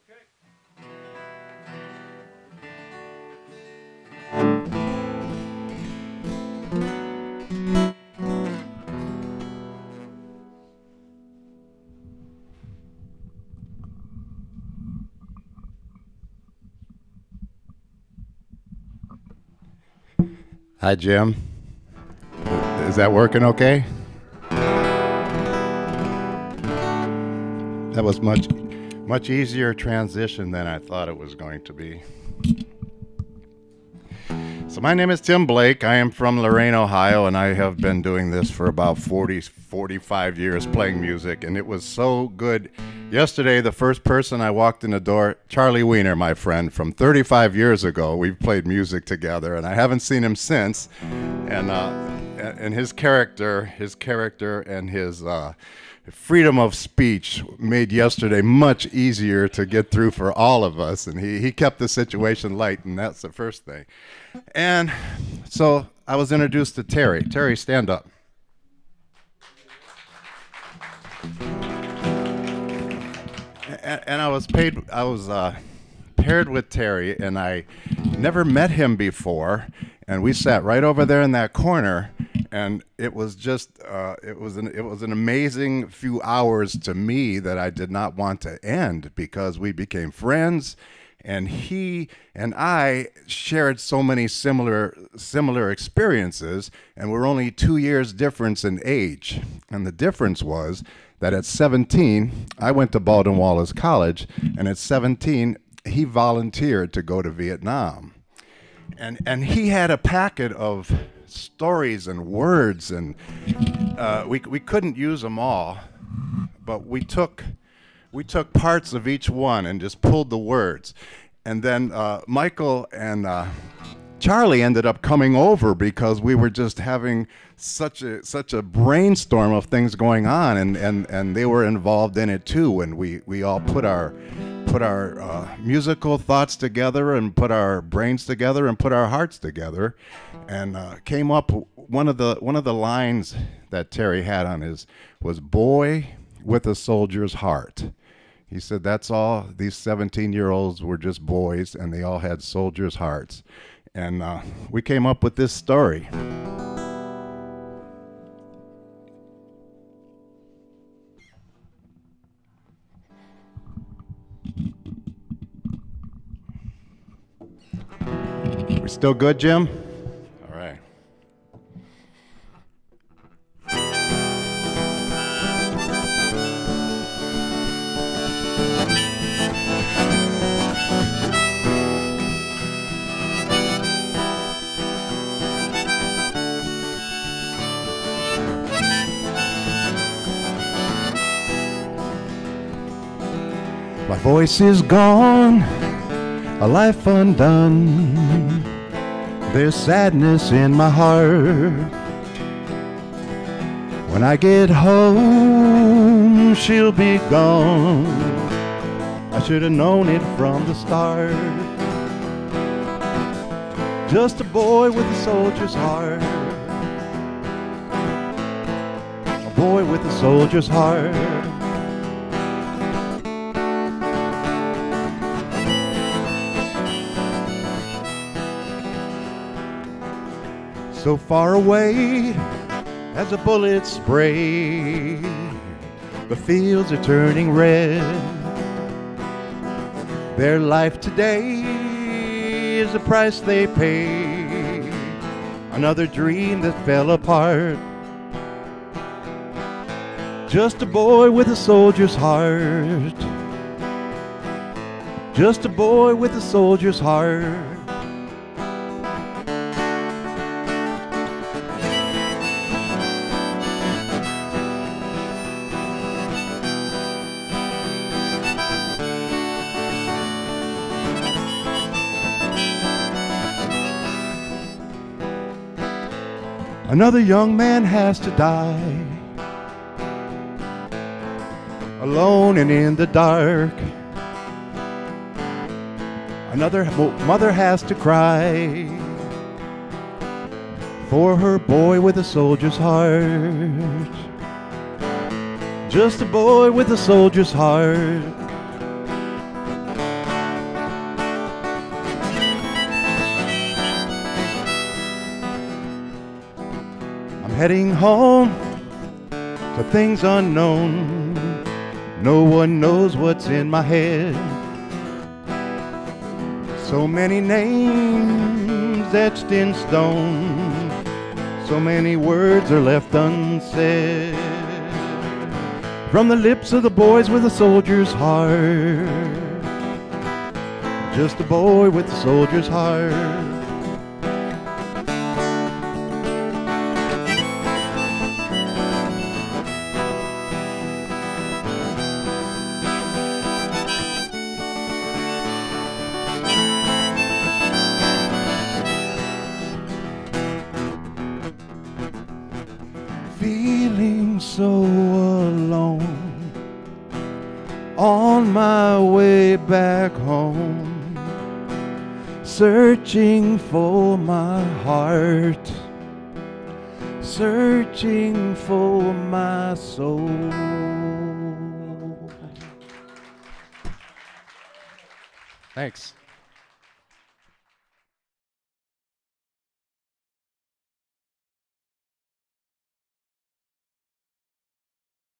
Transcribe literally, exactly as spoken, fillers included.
Hi, Jim. Is that working okay? That was much, much easier transition than I thought it was going to be. So my name is Tim Blake. I am from Lorain, Ohio, and I have been doing this for about forty, forty-five years, playing music, and it was so good. Yesterday, the first person I walked in the door, Charlie Wiener, my friend, from thirty-five years ago. We've played music together, and I haven't seen him since. And uh, and his character, his character, and his uh, freedom of speech made yesterday much easier to get through for all of us. And he he kept the situation light, and that's the first thing. And so I was introduced to Terry. Terry, stand up. And, and I was paid. I was uh, paired with Terry, and I never met him before. And we sat right over there in that corner, and it was just uh, it was an it was an amazing few hours to me that I did not want to end, because we became friends, and he and I shared so many similar similar experiences, and we're only two years difference in age. And the difference was that at seventeen, I went to Baldwin Wallace College, and at seventeen, he volunteered to go to Vietnam. And and he had a packet of stories and words, and uh, we we couldn't use them all, but we took we took parts of each one and just pulled the words. And then uh, Michael and uh, Charlie ended up coming over because we were just having such a such a brainstorm of things going on, and, and, and they were involved in it too. And we, we all put our put our uh, musical thoughts together, and put our brains together, and put our hearts together, and uh, came up. One of the one of the lines that Terry had on his was "Boy with a soldier's heart." He said that's all. These seventeen-year-olds were just boys, and they all had soldiers' hearts. And uh, we came up with this story. We still good, Jim? All right. My voice is gone, a life undone. There's sadness in my heart. When I get home, she'll be gone. I should have known it from the start. Just a boy with a soldier's heart. A boy with a soldier's heart. So far away as a bullet spray, the fields are turning red. Their life today is the price they pay. Another dream that fell apart. Just a boy with a soldier's heart. Just a boy with a soldier's heart. Another young man has to die, alone and in the dark. Another mother has to cry for her boy with a soldier's heart. Just a boy with a soldier's heart. heading home to things unknown. No one knows what's in my head. So many names etched in stone, so many words are left unsaid. From the lips of the boys with a soldier's heart, just a boy with a soldier's heart. Feeling so alone on my way back home, searching for my heart, searching for my soul. Thanks.